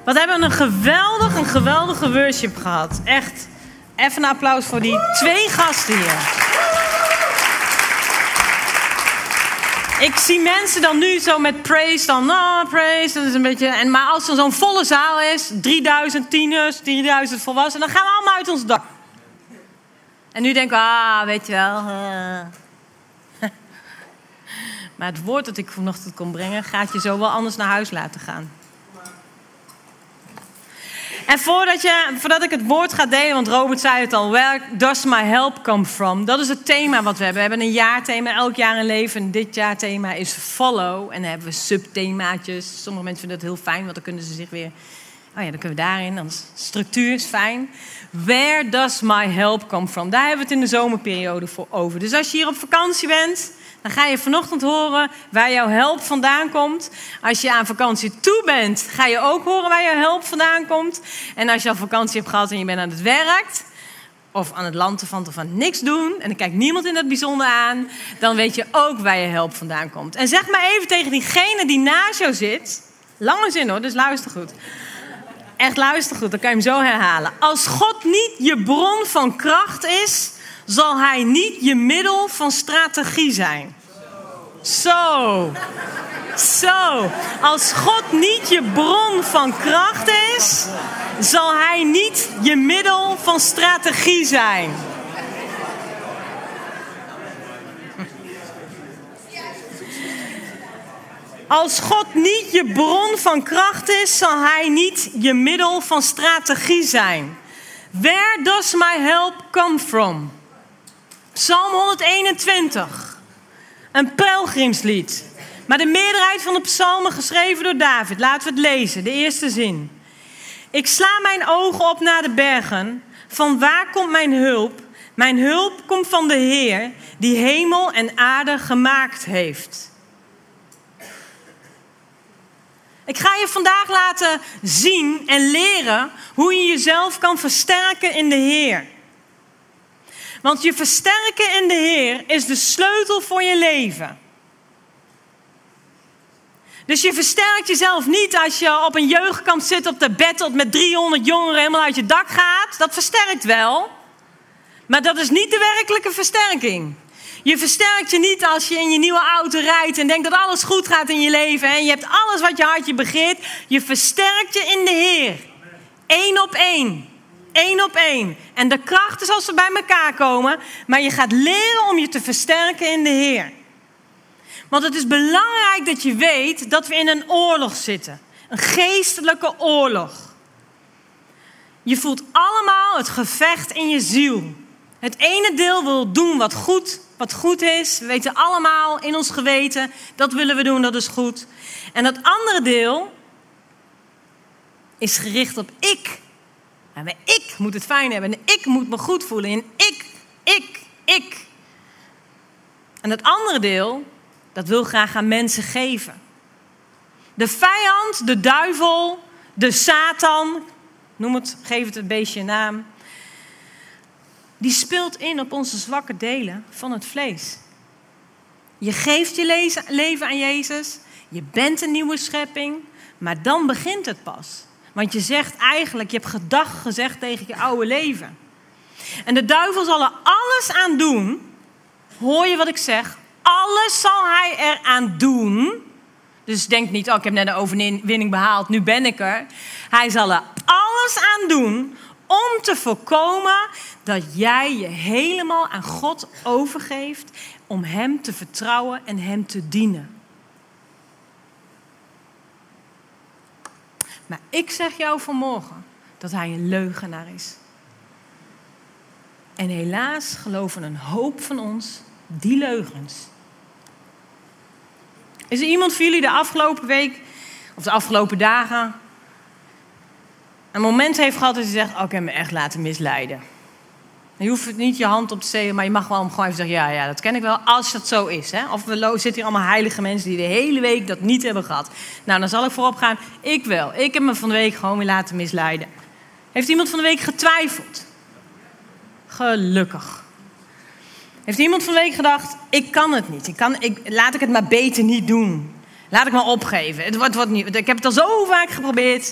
Wat hebben we een geweldige worship gehad. Echt, even een applaus voor die 2 gasten hier. Ik zie mensen dan nu zo met praise, praise, dat is een beetje... Maar als er zo'n volle zaal is, 3000 tieners, 3000 volwassenen, dan gaan we allemaal uit ons dak. En nu denken we, weet je wel... Maar het woord dat ik vanochtend kon brengen, gaat je zo wel anders naar huis laten gaan. En voordat ik het woord ga delen, want Robert zei het al, where does my help come from? Dat is het thema wat we hebben. We hebben een jaarthema, elk jaar een leven. En dit jaarthema is follow. En dan hebben we subthemaatjes. Sommige mensen vinden dat heel fijn, want dan kunnen ze zich weer... Oh ja, dan kunnen we daarin. Dan is structuur is fijn. Where does my help come from? Daar hebben we het in de zomerperiode voor over. Dus als je hier op vakantie bent, dan ga je vanochtend horen waar jouw hulp vandaan komt. Als je aan vakantie toe bent, ga je ook horen waar jouw hulp vandaan komt. En als je al vakantie hebt gehad en je bent aan het werk, of aan het lanterfanten of aan niks doen, en dan kijkt niemand in het bijzonder aan, dan weet je ook waar je hulp vandaan komt. En zeg maar even tegen diegene die naast jou zit, lange zin hoor, dus luister goed. Echt luister goed, dan kan je hem zo herhalen. Als God niet je bron van kracht is, zal hij niet je middel van strategie zijn. Zo. Als God niet je bron van kracht is, zal hij niet je middel van strategie zijn. Als God niet je bron van kracht is, zal hij niet je middel van strategie zijn. Where does my help come from? Psalm 121. Een pelgrimslied. Maar de meerderheid van de psalmen geschreven door David. Laten we het lezen, de eerste zin. Ik sla mijn ogen op naar de bergen. Van waar komt mijn hulp? Mijn hulp komt van de Heer, die hemel en aarde gemaakt heeft. Ik ga je vandaag laten zien en leren hoe je jezelf kan versterken in de Heer. Want je versterken in de Heer is de sleutel voor je leven. Dus je versterkt jezelf niet als je op een jeugdkamp zit op de battle met 300 jongeren helemaal uit je dak gaat. Dat versterkt wel. Maar dat is niet de werkelijke versterking. Je versterkt je niet als je in je nieuwe auto rijdt en denkt dat alles goed gaat in je leven. En je hebt alles wat je hartje begeert. Je versterkt je in de Heer. 1 op 1. 1 op 1. En de kracht is als we bij elkaar komen. Maar je gaat leren om je te versterken in de Heer. Want het is belangrijk dat je weet dat we in een oorlog zitten. Een geestelijke oorlog. Je voelt allemaal het gevecht in je ziel. Het ene deel wil doen wat goed is. We weten allemaal in ons geweten, dat willen we doen, dat is goed. En dat andere deel is gericht op ik. En ik moet het fijn hebben en ik moet me goed voelen. En ik. En dat andere deel, dat wil graag aan mensen geven. De vijand, de duivel, de Satan, geef het een beestje een naam. Die speelt in op onze zwakke delen van het vlees. Je geeft je leven aan Jezus. Je bent een nieuwe schepping. Maar dan begint het pas. Want je zegt eigenlijk, je hebt gedag gezegd tegen je oude leven. En de duivel zal er alles aan doen. Hoor je wat ik zeg? Alles zal hij eraan doen. Dus denk niet, ik heb net een overwinning behaald, nu ben ik er. Hij zal er alles aan doen om te voorkomen dat jij je helemaal aan God overgeeft om hem te vertrouwen en hem te dienen. Maar ik zeg jou vanmorgen dat hij een leugenaar is. En helaas geloven een hoop van ons die leugens. Is er iemand van jullie de afgelopen week of de afgelopen dagen een moment heeft gehad dat je zegt, ik heb me echt laten misleiden? Je hoeft niet je hand op te steken, maar je mag wel gewoon even zeggen, ja, dat ken ik wel, als dat zo is. Hè? Of we zitten hier allemaal heilige mensen die de hele week dat niet hebben gehad. Nou, dan zal ik voorop gaan, ik wel. Ik heb me van de week gewoon weer laten misleiden. Heeft iemand van de week getwijfeld? Gelukkig. Heeft iemand van de week gedacht, ik kan het niet. Laat ik het maar beter niet doen. Laat ik maar opgeven. Het wordt niet. Ik heb het al zo vaak geprobeerd.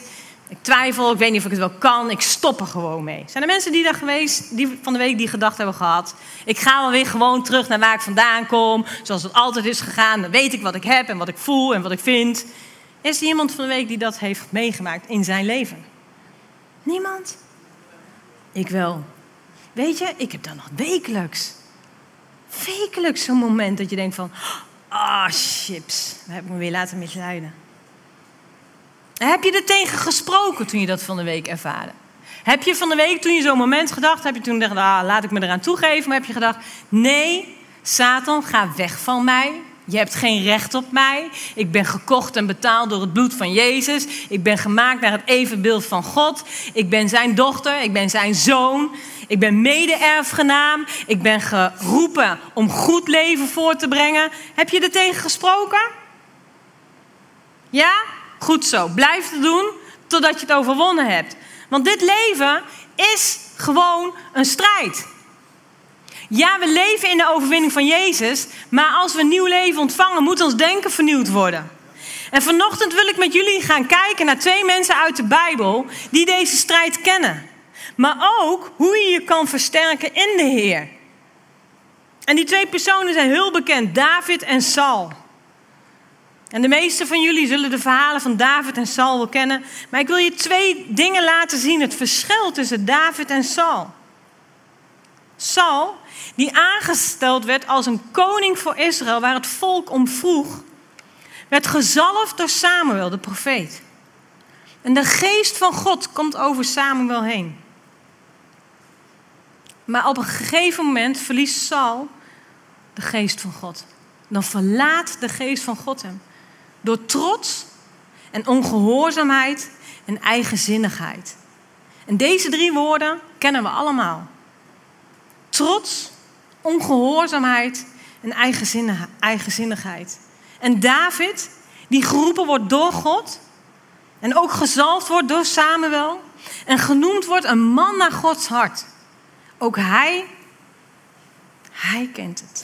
Ik twijfel, ik weet niet of ik het wel kan. Ik stop er gewoon mee. Zijn er mensen die van de week die gedachte hebben gehad? Ik ga wel weer gewoon terug naar waar ik vandaan kom. Zoals het altijd is gegaan. Dan weet ik wat ik heb en wat ik voel en wat ik vind. Is er iemand van de week die dat heeft meegemaakt in zijn leven? Niemand? Ik wel. Weet je, ik heb dan nog wekelijks zo'n moment dat je denkt van... chips, daar heb ik me weer laten misleiden. Heb je er tegen gesproken toen je dat van de week ervaarde? Heb je van de week, toen je zo'n moment gedacht... heb je toen gedacht, laat ik me eraan toegeven... maar heb je gedacht, nee, Satan, ga weg van mij... Je hebt geen recht op mij. Ik ben gekocht en betaald door het bloed van Jezus. Ik ben gemaakt naar het evenbeeld van God. Ik ben zijn dochter, ik ben zijn zoon. Ik ben mede-erfgenaam. Ik ben geroepen om goed leven voor te brengen. Heb je er tegen gesproken? Ja? Goed zo. Blijf het doen totdat je het overwonnen hebt. Want dit leven is gewoon een strijd. Ja, we leven in de overwinning van Jezus, maar als we een nieuw leven ontvangen, moet ons denken vernieuwd worden. En vanochtend wil ik met jullie gaan kijken naar 2 mensen uit de Bijbel die deze strijd kennen. Maar ook hoe je je kan versterken in de Heer. En die 2 personen zijn heel bekend, David en Saul. En de meeste van jullie zullen de verhalen van David en Saul wel kennen. Maar ik wil je 2 dingen laten zien, het verschil tussen David en Saul. Saul, die aangesteld werd als een koning voor Israël, waar het volk om vroeg, werd gezalfd door Samuel, de profeet. En de geest van God komt over Samuel heen. Maar op een gegeven moment verliest Saul de geest van God. Dan verlaat de geest van God hem. Door trots en ongehoorzaamheid en eigenzinnigheid. En deze 3 woorden kennen we allemaal. Trots, ongehoorzaamheid en eigenzinnigheid. En David, die geroepen wordt door God... en ook gezalfd wordt door Samuel... en genoemd wordt een man naar Gods hart. Ook hij kent het.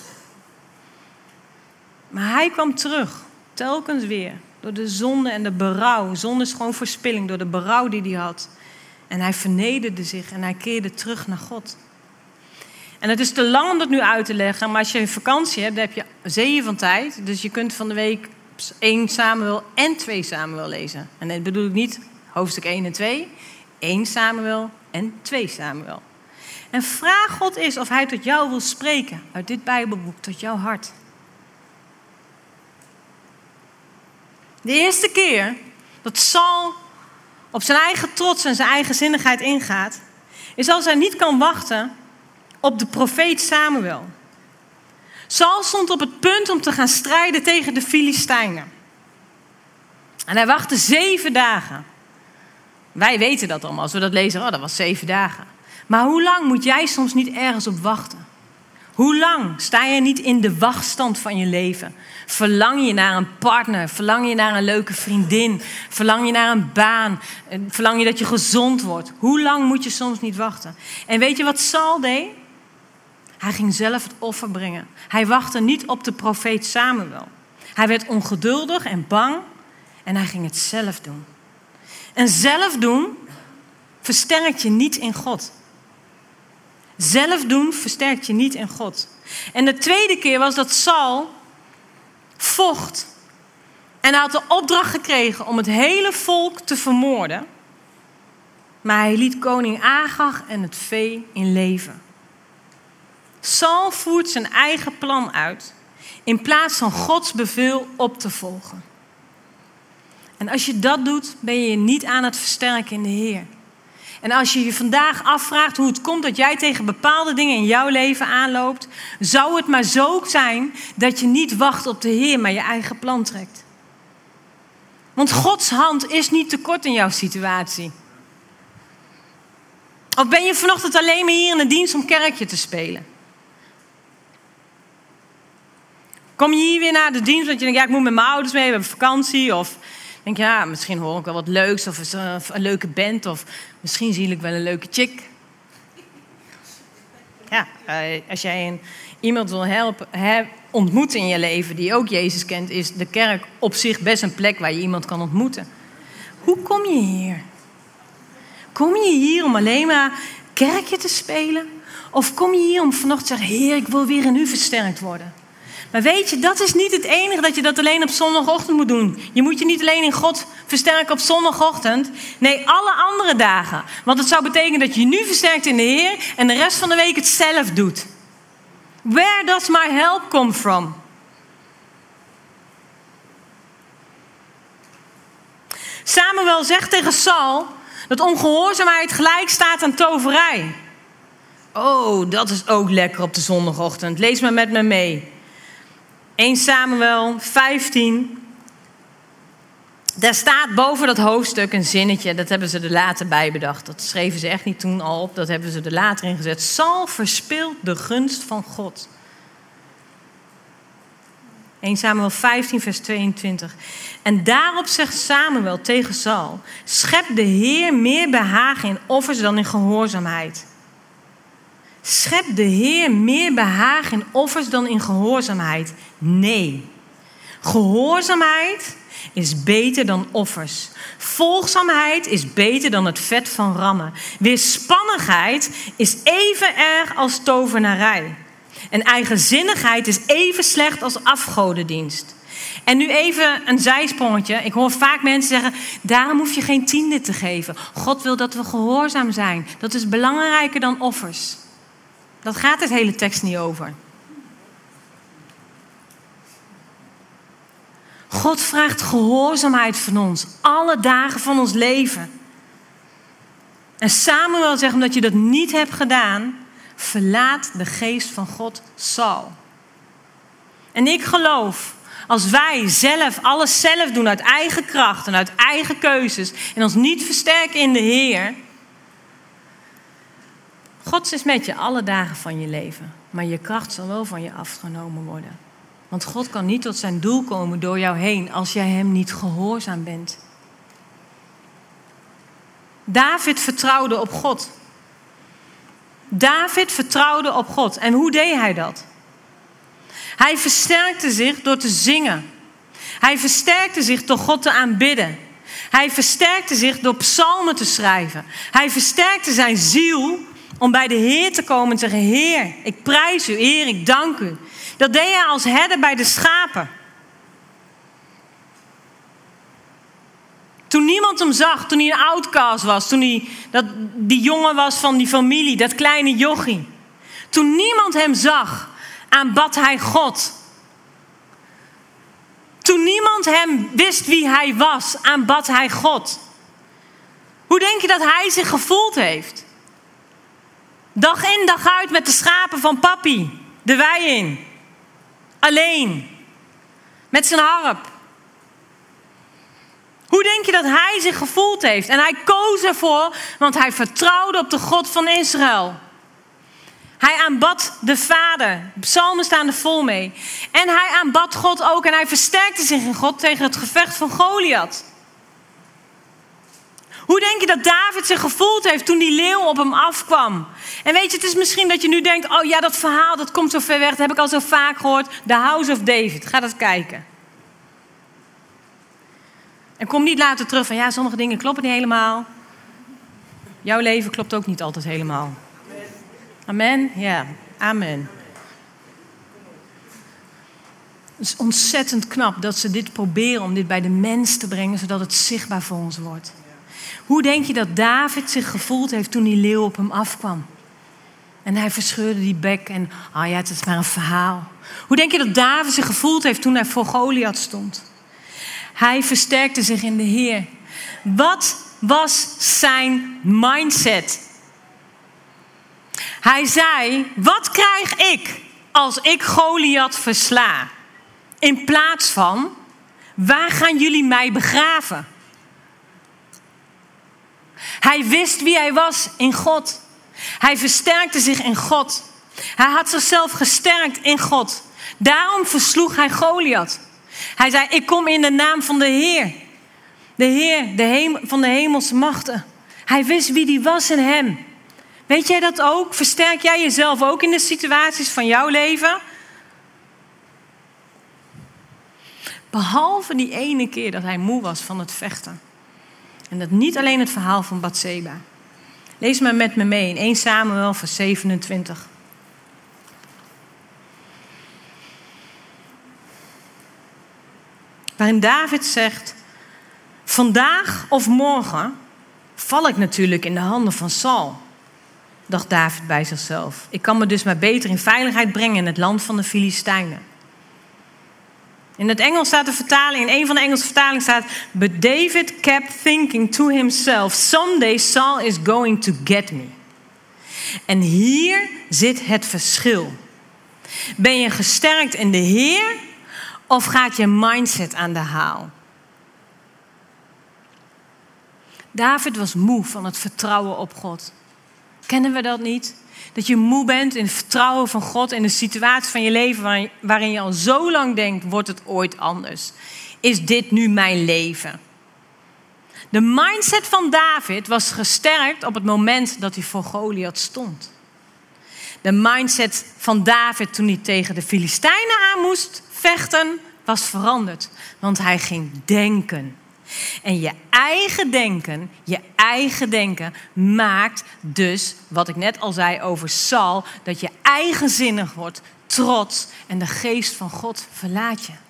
Maar hij kwam terug, telkens weer... door de zonde en de berouw. Zonde is gewoon verspilling, door de berouw die hij had. En hij vernederde zich en hij keerde terug naar God... En het is te lang om dat nu uit te leggen, maar als je een vakantie hebt, dan heb je 7 van tijd. Dus je kunt van de week 1 Samuel en 2 Samuel lezen. En dat bedoel ik niet hoofdstuk 1 en 2, 1 Samuel en 2 Samuel. En vraag God eens of hij tot jou wil spreken uit dit Bijbelboek, tot jouw hart. De eerste keer dat Saul op zijn eigen trots en zijn eigenzinnigheid ingaat, is als hij niet kan wachten op de profeet Samuel. Saul stond op het punt om te gaan strijden tegen de Filistijnen. En hij wachtte 7 dagen. Wij weten dat allemaal. Als we dat lezen, dat was 7 dagen. Maar hoe lang moet jij soms niet ergens op wachten? Hoe lang sta je niet in de wachtstand van je leven? Verlang je naar een partner? Verlang je naar een leuke vriendin? Verlang je naar een baan? Verlang je dat je gezond wordt? Hoe lang moet je soms niet wachten? En weet je wat Saul deed? Hij ging zelf het offer brengen. Hij wachtte niet op de profeet Samuel. Hij werd ongeduldig en bang en hij ging het zelf doen. En zelf doen versterkt je niet in God. Zelf doen versterkt je niet in God. En de tweede keer was dat Saul vocht. En hij had de opdracht gekregen om het hele volk te vermoorden. Maar hij liet koning Agag en het vee in leven. Saul voert zijn eigen plan uit in plaats van Gods bevel op te volgen. En als je dat doet, ben je niet aan het versterken in de Heer. En als je je vandaag afvraagt hoe het komt dat jij tegen bepaalde dingen in jouw leven aanloopt, zou het maar zo zijn dat je niet wacht op de Heer, maar je eigen plan trekt. Want Gods hand is niet te kort in jouw situatie. Of ben je vanochtend alleen maar hier in de dienst om kerkje te spelen? Kom je hier weer naar de dienst, want je denkt, ja, ik moet met mijn ouders mee, we hebben vakantie. Of denk je, ja, misschien hoor ik wel wat leuks, of een leuke band, of misschien zie ik wel een leuke chick. Ja, als jij iemand wil ontmoeten in je leven die ook Jezus kent, is de kerk op zich best een plek waar je iemand kan ontmoeten. Hoe kom je hier? Kom je hier om alleen maar kerkje te spelen? Of kom je hier om vanochtend te zeggen, Heer, ik wil weer in u versterkt worden? Maar weet je, dat is niet het enige dat je dat alleen op zondagochtend moet doen. Je moet je niet alleen in God versterken op zondagochtend. Nee, alle andere dagen. Want het zou betekenen dat je je nu versterkt in de Heer en de rest van de week het zelf doet. Where does my help come from? Samuel zegt tegen Saul dat ongehoorzaamheid gelijk staat aan toverij. Oh, dat is ook lekker op de zondagochtend. Lees maar met me mee. 1 Samuel 15. Daar staat boven dat hoofdstuk een zinnetje. Dat hebben ze er later bij bedacht. Dat schreven ze echt niet toen al op. Dat hebben ze er later in gezet. Saul verspeelt de gunst van God. 1 Samuel 15 vers 22. En daarop zegt Samuel tegen Saul: schep de Heer meer behagen in offers dan in gehoorzaamheid. Schep de Heer meer behagen in offers dan in gehoorzaamheid? Nee. Gehoorzaamheid is beter dan offers. Volgzaamheid is beter dan het vet van rammen. Weerspannigheid is even erg als tovenarij. En eigenzinnigheid is even slecht als afgodendienst. En nu even een zijsprongetje. Ik hoor vaak mensen zeggen, daarom hoef je geen tiende te geven. God wil dat we gehoorzaam zijn. Dat is belangrijker dan offers. Dat gaat het hele tekst niet over. God vraagt gehoorzaamheid van ons. Alle dagen van ons leven. En Samuel zegt, omdat je dat niet hebt gedaan, verlaat de geest van God Saul. En ik geloof, als wij zelf alles zelf doen uit eigen kracht en uit eigen keuzes en ons niet versterken in de Heer, God is met je alle dagen van je leven. Maar je kracht zal wel van je afgenomen worden. Want God kan niet tot zijn doel komen door jou heen als jij hem niet gehoorzaam bent. David vertrouwde op God. David vertrouwde op God. En hoe deed hij dat? Hij versterkte zich door te zingen. Hij versterkte zich door God te aanbidden. Hij versterkte zich door psalmen te schrijven. Hij versterkte zijn ziel om bij de Heer te komen en te zeggen, Heer, ik prijs u, Heer, ik dank u. Dat deed hij als herder bij de schapen. Toen niemand hem zag, toen hij een outcast was, toen hij die jongen was van die familie, dat kleine jochie. Toen niemand hem zag, aanbad hij God. Toen niemand hem wist wie hij was, aanbad hij God. Hoe denk je dat hij zich gevoeld heeft? Dag in, dag uit met de schapen van papi, de wei in. Alleen. Met zijn harp. Hoe denk je dat hij zich gevoeld heeft? En hij koos ervoor, want hij vertrouwde op de God van Israël. Hij aanbad de Vader. De psalmen staan er vol mee. En hij aanbad God ook en hij versterkte zich in God tegen het gevecht van Goliath. Hoe denk je dat David zich gevoeld heeft toen die leeuw op hem afkwam? En weet je, het is misschien dat je nu denkt, oh ja, dat verhaal dat komt zo ver weg. Dat heb ik al zo vaak gehoord. The House of David. Ga dat kijken. En kom niet later terug van, ja, sommige dingen kloppen niet helemaal. Jouw leven klopt ook niet altijd helemaal. Amen? Ja, amen. Het is ontzettend knap dat ze dit proberen om dit bij de mens te brengen, zodat het zichtbaar voor ons wordt. Hoe denk je dat David zich gevoeld heeft toen die leeuw op hem afkwam? En hij verscheurde die bek en, oh ja, het is maar een verhaal. Hoe denk je dat David zich gevoeld heeft toen hij voor Goliath stond? Hij versterkte zich in de Heer. Wat was zijn mindset? Hij zei, wat krijg ik als ik Goliath versla? In plaats van, waar gaan jullie mij begraven? Hij wist wie hij was in God. Hij versterkte zich in God. Hij had zichzelf gesterkt in God. Daarom versloeg hij Goliath. Hij zei, ik kom in de naam van de Heer. De Heer van de hemelse machten. Hij wist wie die was in hem. Weet jij dat ook? Versterk jij jezelf ook in de situaties van jouw leven? Behalve die ene keer dat hij moe was van het vechten. En dat niet alleen het verhaal van Batseba. Lees maar met me mee in 1 Samuel vers 27. Waarin David zegt: vandaag of morgen val ik natuurlijk in de handen van Saul, dacht David bij zichzelf. Ik kan me dus maar beter in veiligheid brengen in het land van de Filistijnen. In het Engels staat de vertaling, in een van de Engelse vertalingen staat: But David kept thinking to himself, someday Saul is going to get me. En hier zit het verschil. Ben je gesterkt in de Heer of gaat je mindset aan de haal? David was moe van het vertrouwen op God. Kennen we dat niet? Dat je moe bent in het vertrouwen van God in de situatie van je leven waarin je al zo lang denkt, wordt het ooit anders? Is dit nu mijn leven? De mindset van David was gesterkt op het moment dat hij voor Goliath stond. De mindset van David toen hij tegen de Filistijnen aan moest vechten was veranderd. Want hij ging denken. En je eigen denken maakt dus, wat ik net al zei over Saul, dat je eigenzinnig wordt, trots en de geest van God verlaat je.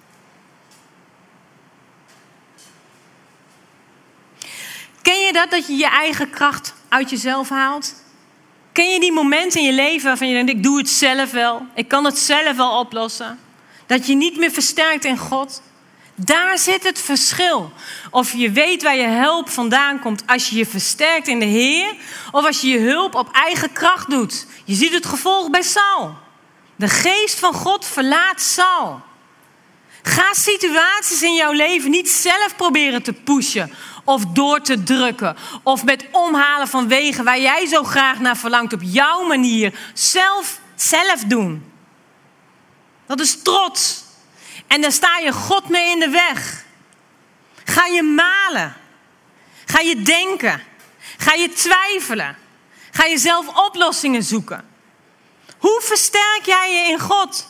Ken je dat je je eigen kracht uit jezelf haalt? Ken je die momenten in je leven waarvan je denkt, ik doe het zelf wel, ik kan het zelf wel oplossen? Dat je niet meer versterkt in God? Daar zit het verschil. Of je weet waar je hulp vandaan komt als je je versterkt in de Heer, of als je je hulp op eigen kracht doet. Je ziet het gevolg bij Saul. De geest van God verlaat Saul. Ga situaties in jouw leven niet zelf proberen te pushen of door te drukken. Of met omhalen van wegen waar jij zo graag naar verlangt op jouw manier. Zelf doen. Dat is trots. En daar sta je God mee in de weg. Ga je malen. Ga je denken. Ga je twijfelen. Ga je zelf oplossingen zoeken. Hoe versterk jij je in God?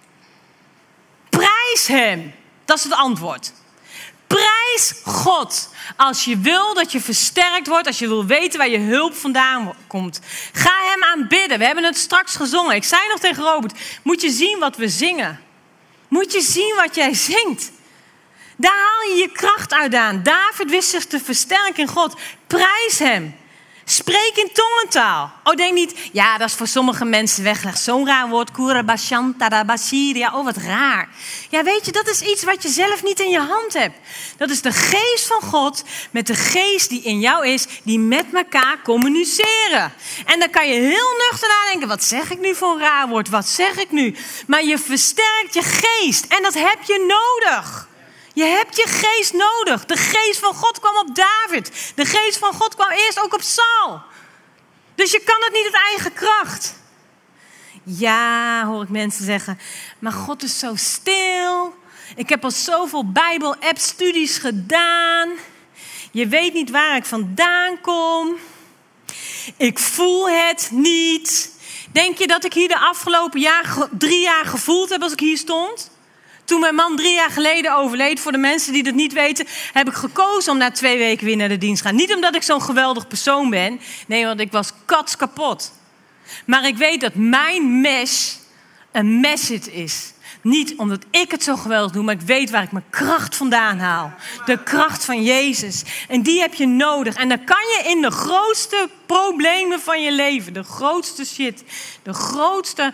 Prijs hem. Dat is het antwoord. Prijs God. Als je wil dat je versterkt wordt. Als je wil weten waar je hulp vandaan komt. Ga hem aanbidden. We hebben het straks gezongen. Ik zei nog tegen Robert. Moet je zien wat we zingen. Moet je zien wat jij zingt. Daar haal je je kracht uit aan. David wist zich te versterken in God. Prijs hem. Spreek in tongentaal. Oh, denk niet, ja, dat is voor sommige mensen weggelegd. Zo'n raar woord. Ja, oh, wat raar. Ja, weet je, dat is iets wat je zelf niet in je hand hebt. Dat is de geest van God met de geest die in jou is, die met elkaar communiceren. En dan kan je heel nuchter nadenken, wat zeg ik nu voor een raar woord? Wat zeg ik nu? Maar je versterkt je geest en dat heb je nodig. Je hebt je geest nodig. De geest van God kwam op David. De geest van God kwam eerst ook op Saul. Dus je kan het niet uit eigen kracht. Ja, hoor ik mensen zeggen. Maar God is zo stil. Ik heb al zoveel Bijbel-app-studies gedaan. Je weet niet waar ik vandaan kom. Ik voel het niet. Denk je dat ik hier de afgelopen 3 jaar gevoeld heb als ik hier stond? Toen mijn man 3 jaar geleden overleed, voor de mensen die dat niet weten, heb ik gekozen om na 2 weken weer naar de dienst te gaan. Niet omdat ik zo'n geweldig persoon ben. Nee, want ik was kapot. Maar ik weet dat mijn mes een message is. Niet omdat ik het zo geweldig doe, maar ik weet waar ik mijn kracht vandaan haal. De kracht van Jezus. En die heb je nodig. En dan kan je in de grootste problemen van je leven, de grootste shit, de grootste...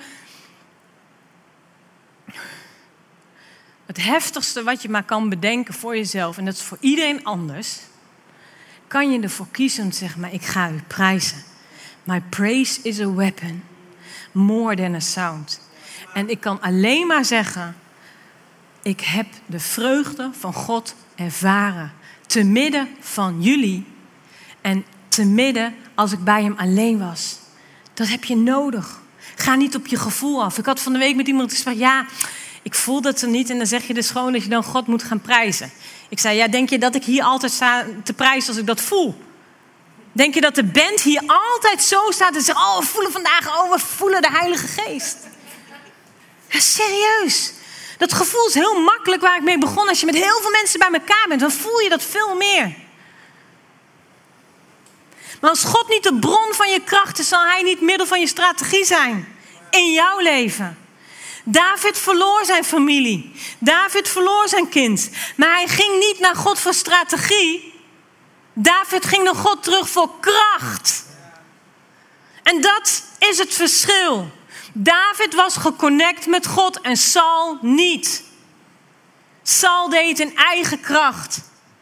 Het heftigste wat je maar kan bedenken voor jezelf, en dat is voor iedereen anders, kan je ervoor kiezen om te zeggen, maar ik ga u prijzen. My praise is a weapon, more than a sound. En ik kan alleen maar zeggen, ik heb de vreugde van God ervaren. Te midden van jullie en te midden als ik bij hem alleen was. Dat heb je nodig. Ga niet op je gevoel af. Ik had van de week met iemand gezegd, ja, ik voel dat er niet. En dan zeg je dus gewoon dat je dan God moet gaan prijzen. Ik zei, ja, denk je dat ik hier altijd sta te prijzen als ik dat voel? Denk je dat de band hier altijd zo staat en zegt, oh, we voelen vandaag, oh, we voelen de Heilige Geest. Ja, serieus. Dat gevoel is heel makkelijk waar ik mee begon. Als je met heel veel mensen bij elkaar bent, dan voel je dat veel meer. Maar als God niet de bron van je kracht is, zal hij niet middel van je strategie zijn in jouw leven. David verloor zijn familie. David verloor zijn kind. Maar hij ging niet naar God voor strategie. David ging naar God terug voor kracht. En dat is het verschil. David was geconnect met God en Saul niet. Saul deed het in eigen kracht.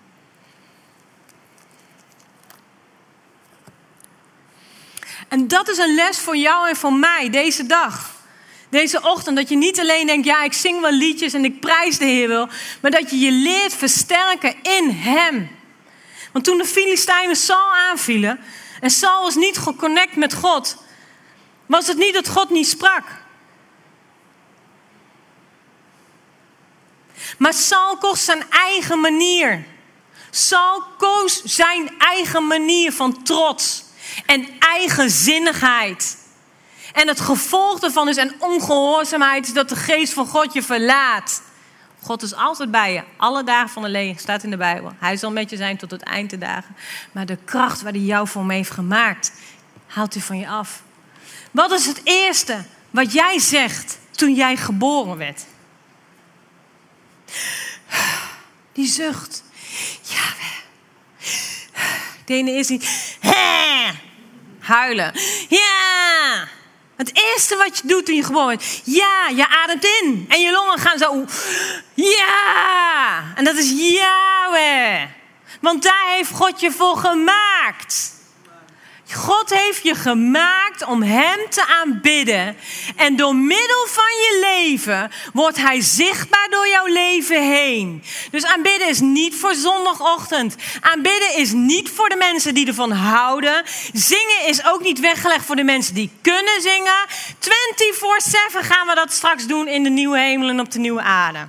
En dat is een les voor jou en voor mij deze dag. Deze ochtend, dat je niet alleen denkt, ja, ik zing wel liedjes en ik prijs de Heer wel. Maar dat je je leert versterken in Hem. Want toen de Filistijnen Saul aanvielen en Saul was niet geconnect met God, was het niet dat God niet sprak. Maar Saul koos zijn eigen manier. Saul koos zijn eigen manier van trots en eigenzinnigheid. En het gevolg daarvan is en ongehoorzaamheid is dat de geest van God je verlaat. God is altijd bij je. Alle dagen van de leven staat in de Bijbel. Hij zal met je zijn tot het eind der dagen. Maar de kracht waar hij jou voor me heeft gemaakt, haalt hij van je af. Wat is het eerste wat jij zegt toen jij geboren werd? Die zucht. Ja. De ene is niet. Huilen. Ja. Het eerste wat je doet toen je geboren bent. Ja, je ademt in. En je longen gaan zo. Ja. En dat is Yahweh. Want daar heeft God je voor gemaakt. God heeft je gemaakt om Hem te aanbidden. En door middel van je leven wordt Hij zichtbaar door jouw leven heen. Dus aanbidden is niet voor zondagochtend. Aanbidden is niet voor de mensen die ervan houden. Zingen is ook niet weggelegd voor de mensen die kunnen zingen. 24/7 gaan we dat straks doen in de nieuwe hemel en op de nieuwe aarde.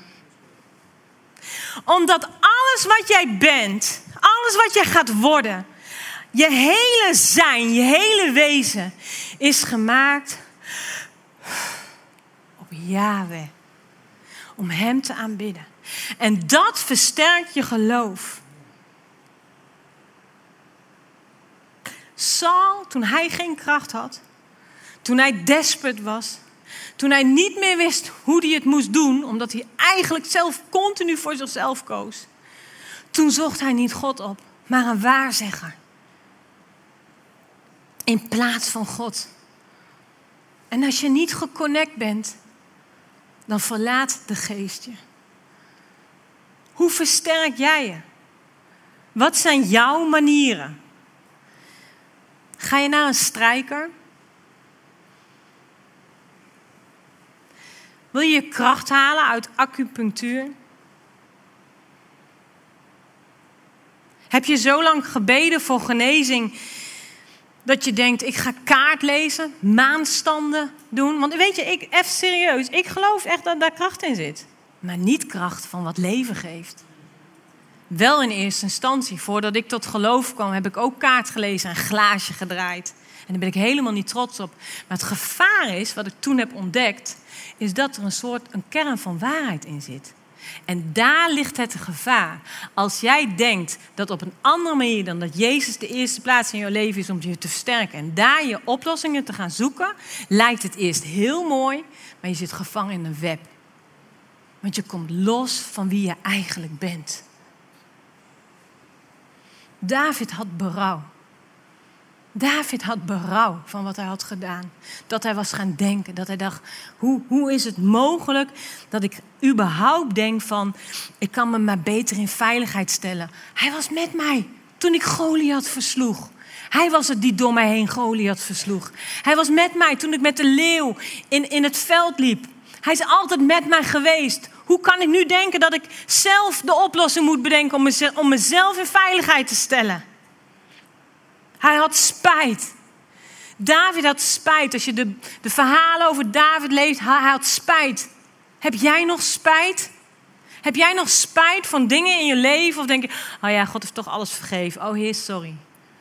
Omdat alles wat jij bent, alles wat jij gaat worden, je hele zijn, je hele wezen is gemaakt op Yahweh. Om Hem te aanbidden. En dat versterkt je geloof. Saul, toen hij geen kracht had, toen hij desperate was, toen hij niet meer wist hoe hij het moest doen, omdat hij eigenlijk zelf continu voor zichzelf koos, toen zocht hij niet God op, maar een waarzegger. In plaats van God. En als je niet geconnect bent, dan verlaat de geest je. Hoe versterk jij je? Wat zijn jouw manieren? Ga je naar een strijker? Wil je je kracht halen uit acupunctuur? Heb je zo lang gebeden voor genezing dat je denkt, ik ga kaart lezen, maanstanden doen? Want weet je, even serieus, ik geloof echt dat daar kracht in zit. Maar niet kracht van wat leven geeft. Wel in eerste instantie. Voordat ik tot geloof kwam, heb ik ook kaart gelezen en glaasje gedraaid. En daar ben ik helemaal niet trots op. Maar het gevaar is, wat ik toen heb ontdekt, is dat er een kern van waarheid in zit. En daar ligt het gevaar. Als jij denkt dat op een andere manier dan dat Jezus de eerste plaats in jouw leven is om je te versterken en daar je oplossingen te gaan zoeken, lijkt het eerst heel mooi, maar je zit gevangen in een web. Want je komt los van wie je eigenlijk bent. David had berouw. David had berouw van wat hij had gedaan. Dat hij was gaan denken. Dat hij dacht, hoe is het mogelijk dat ik überhaupt denk van, ik kan me maar beter in veiligheid stellen. Hij was met mij toen ik Goliath versloeg. Hij was het die door mij heen Goliath versloeg. Hij was met mij toen ik met de leeuw in het veld liep. Hij is altijd met mij geweest. Hoe kan ik nu denken dat ik zelf de oplossing moet bedenken om mezelf in veiligheid te stellen? Hij had spijt. David had spijt. Als je de verhalen over David leest, hij had spijt. Heb jij nog spijt? Heb jij nog spijt van dingen in je leven? Of denk je, oh ja, God heeft toch alles vergeven. Oh Heer, sorry.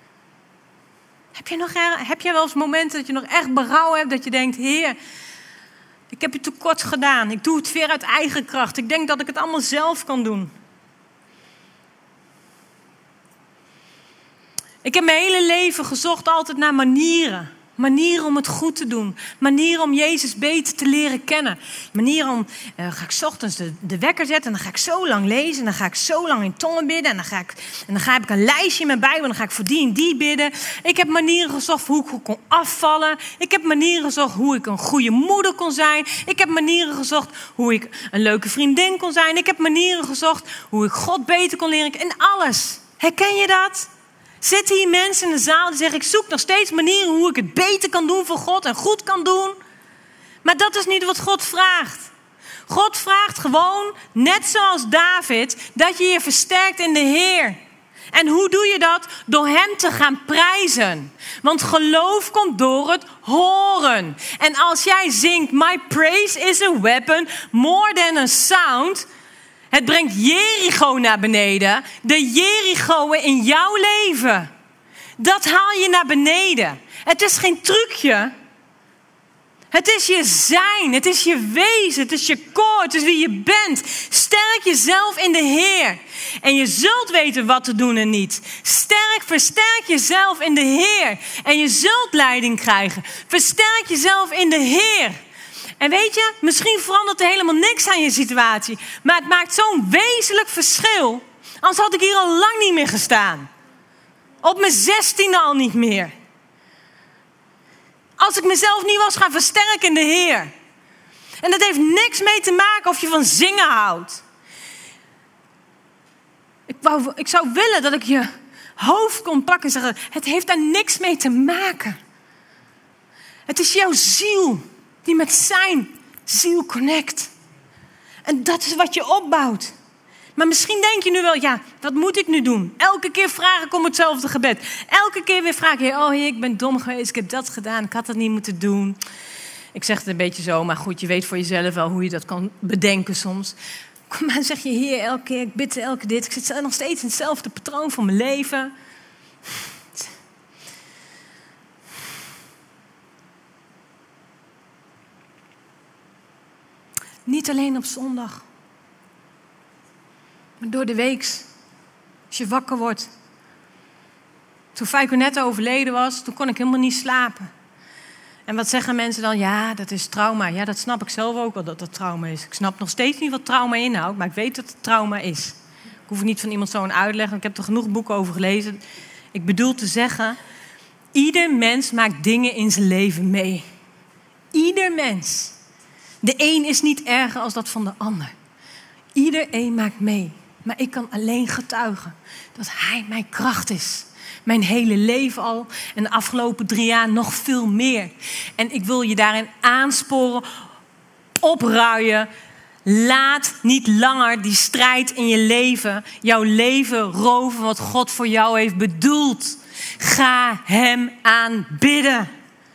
Heb jij wel eens momenten dat je nog echt berouw hebt? Dat je denkt, Heer, ik heb je tekort gedaan. Ik doe het weer uit eigen kracht. Ik denk dat ik het allemaal zelf kan doen. Ik heb mijn hele leven gezocht altijd naar manieren. Manieren om het goed te doen. Manieren om Jezus beter te leren kennen. Manieren om, ga ik 's ochtends de wekker zetten. En dan ga ik zo lang lezen. En dan ga ik zo lang in tongen bidden. En dan heb ik een lijstje in mijn Bijbel. En dan ga ik voor die en die bidden. Ik heb manieren gezocht hoe ik goed kon afvallen. Ik heb manieren gezocht hoe ik een goede moeder kon zijn. Ik heb manieren gezocht hoe ik een leuke vriendin kon zijn. Ik heb manieren gezocht hoe ik God beter kon leren kennen. En alles. Herken je dat? Zitten hier mensen in de zaal die zeggen, ik zoek nog steeds manieren hoe ik het beter kan doen voor God en goed kan doen. Maar dat is niet wat God vraagt. God vraagt gewoon, net zoals David, dat je je versterkt in de Heer. En hoe doe je dat? Door hem te gaan prijzen. Want geloof komt door het horen. En als jij zingt, my praise is a weapon, more than a sound. Het brengt Jericho naar beneden. De Jerichoën in jouw leven. Dat haal je naar beneden. Het is geen trucje. Het is je zijn. Het is je wezen. Het is je koor. Het is wie je bent. Sterk jezelf in de Heer. En je zult weten wat te doen en niet. Versterk jezelf in de Heer. En je zult leiding krijgen. Versterk jezelf in de Heer. En weet je, misschien verandert er helemaal niks aan je situatie. Maar het maakt zo'n wezenlijk verschil. Anders had ik hier al lang niet meer gestaan. Op mijn 16e al niet meer. Als ik mezelf niet was gaan versterken in de Heer. En dat heeft niks mee te maken of je van zingen houdt. Ik zou willen dat ik je hoofd kon pakken en zeggen, het heeft daar niks mee te maken. Het is jouw ziel die met zijn ziel connect. En dat is wat je opbouwt. Maar misschien denk je nu wel, ja, wat moet ik nu doen? Elke keer vraag ik om hetzelfde gebed. Elke keer weer vraag je, oh Heer, ik ben dom geweest, ik heb dat gedaan, ik had dat niet moeten doen. Ik zeg het een beetje zo, maar goed, je weet voor jezelf wel hoe je dat kan bedenken soms. Kom maar, zeg je, Heer, elke keer, ik bid elke dit. Ik zit nog steeds in hetzelfde patroon van mijn leven. Niet alleen op zondag. Maar door de week. Als je wakker wordt. Toen Feiko net overleden was, toen kon ik helemaal niet slapen. En wat zeggen mensen dan? Ja, dat is trauma. Ja, dat snap ik zelf ook wel dat dat trauma is. Ik snap nog steeds niet wat trauma inhoudt, maar ik weet dat het trauma is. Ik hoef niet van iemand zo'n uitleg. Ik heb er genoeg boeken over gelezen. Ik bedoel te zeggen, ieder mens maakt dingen in zijn leven mee. Ieder mens. De een is niet erger als dat van de ander. Iedereen maakt mee. Maar ik kan alleen getuigen dat hij mijn kracht is. Mijn hele leven al en de afgelopen 3 jaar nog veel meer. En ik wil je daarin aansporen, opruien. Laat niet langer die strijd in je leven, jouw leven roven wat God voor jou heeft bedoeld. Ga hem aanbidden.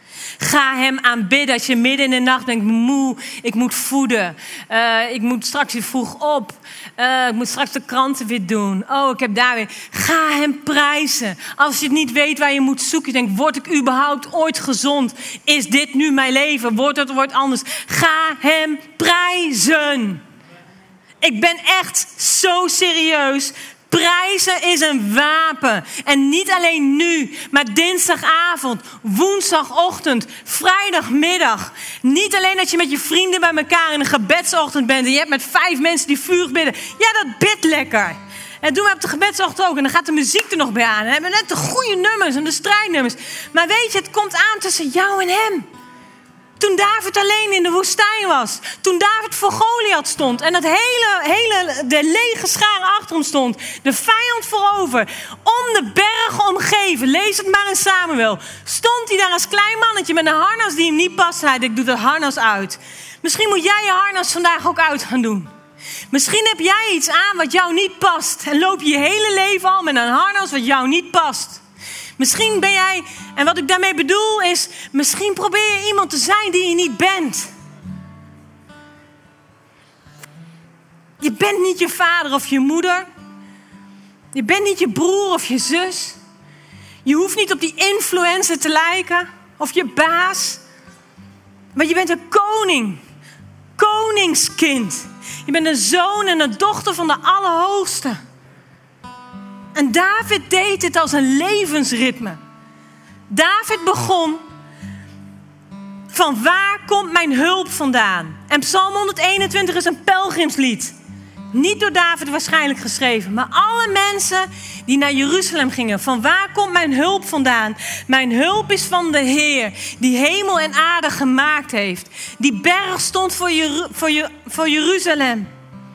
Ga hem aanbidden als je midden in de nacht denkt, moe, ik moet voeden. Ik moet straks weer vroeg op. Ik moet straks de kranten weer doen. Oh, ik heb daar weer. Ga hem prijzen. Als je het niet weet waar je moet zoeken. Je denkt, word ik überhaupt ooit gezond? Is dit nu mijn leven? Wordt het ooit anders? Ga hem prijzen. Ik ben echt zo serieus. Prijzen is een wapen. En niet alleen nu, maar dinsdagavond, woensdagochtend, vrijdagmiddag. Niet alleen dat je met je vrienden bij elkaar in een gebedsochtend bent en je hebt met 5 mensen die vurig bidden. Ja, dat bidt lekker. En doen we op de gebedsochtend ook. En dan gaat de muziek er nog bij aan. En hebben we net de goede nummers en de strijdnummers. Maar weet je, het komt aan tussen jou en hem. Toen David alleen in de woestijn was. Toen David voor Goliath stond. En de lege schare achter hem stond. De vijand voorover. Om de berg omgeven. Lees het maar in Samuel. Stond hij daar als klein mannetje met een harnas die hem niet past. Hij dacht, ik doe dat harnas uit. Misschien moet jij je harnas vandaag ook uit gaan doen. Misschien heb jij iets aan wat jou niet past. En loop je hele leven al met een harnas wat jou niet past. Misschien ben jij, en wat ik daarmee bedoel is, misschien probeer je iemand te zijn die je niet bent. Je bent niet je vader of je moeder. Je bent niet je broer of je zus. Je hoeft niet op die influencer te lijken of je baas. Maar je bent een koning. Koningskind. Je bent een zoon en een dochter van de Allerhoogste. En David deed het als een levensritme. David begon: van waar komt mijn hulp vandaan? En Psalm 121 is een pelgrimslied. Niet door David waarschijnlijk geschreven, maar alle mensen die naar Jeruzalem gingen. Van waar komt mijn hulp vandaan? Mijn hulp is van de Heer, die hemel en aarde gemaakt heeft. Die berg stond voor Jeruzalem.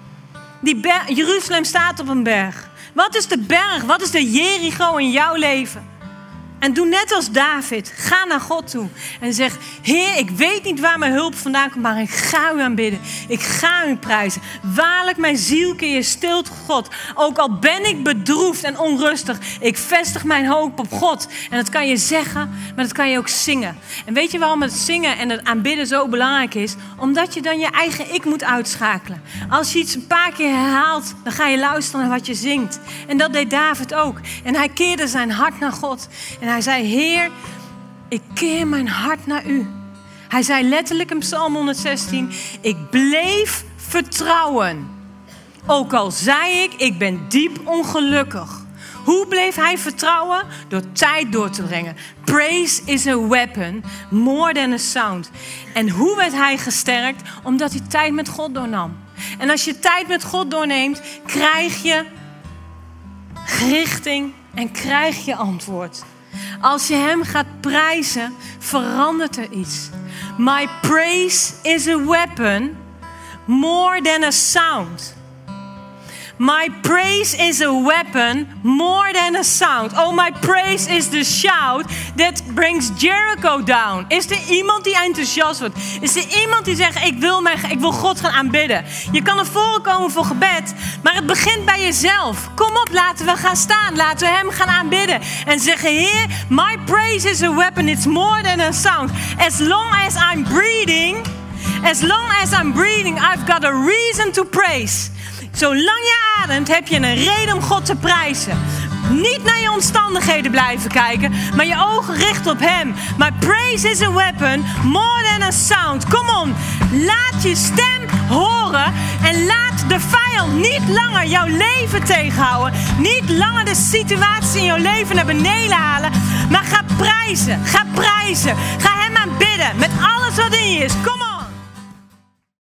Jeruzalem staat op een berg. Wat is de berg? Wat is de Jericho in jouw leven? En doe net als David. Ga naar God toe. En zeg: Heer, ik weet niet waar mijn hulp vandaan komt, maar ik ga u aanbidden. Ik ga u prijzen. Waarlijk, mijn ziel keer stil tot God. Ook al ben ik bedroefd en onrustig, ik vestig mijn hoop op God. En dat kan je zeggen, maar dat kan je ook zingen. En weet je waarom het zingen en het aanbidden zo belangrijk is? Omdat je dan je eigen ik moet uitschakelen. Als je iets een paar keer herhaalt, dan ga je luisteren naar wat je zingt. En dat deed David ook. En hij keerde zijn hart naar God. En hij zei: Heer, ik keer mijn hart naar u. Hij zei letterlijk in Psalm 116: ik bleef vertrouwen. Ook al zei ik ben diep ongelukkig. Hoe bleef hij vertrouwen? Door tijd door te brengen. Praise is a weapon, more than a sound. En hoe werd hij gesterkt? Omdat hij tijd met God doornam. En als je tijd met God doorneemt, krijg je richting en krijg je antwoord. Als je hem gaat prijzen, verandert er iets. My praise is a weapon, more than a sound. My praise is a weapon, more than a sound. Oh, my praise is the shout that brings Jericho down. Is er iemand die enthousiast wordt? Is er iemand die zegt: ik wil God gaan aanbidden? Je kan naar voren komen voor gebed, maar het begint bij jezelf. Kom op, laten we gaan staan. Laten we hem gaan aanbidden. En zeggen: Heer, my praise is a weapon. It's more than a sound. As long as I'm breathing, I've got a reason to praise. Zolang je ademt, heb je een reden om God te prijzen. Niet naar je omstandigheden blijven kijken, maar je ogen richten op hem. My praise is a weapon, more than a sound. Kom on, laat je stem horen en laat de vijand niet langer jouw leven tegenhouden. Niet langer de situatie in jouw leven naar beneden halen, maar ga prijzen. Ga hem aanbidden met alles wat in je is. Kom on.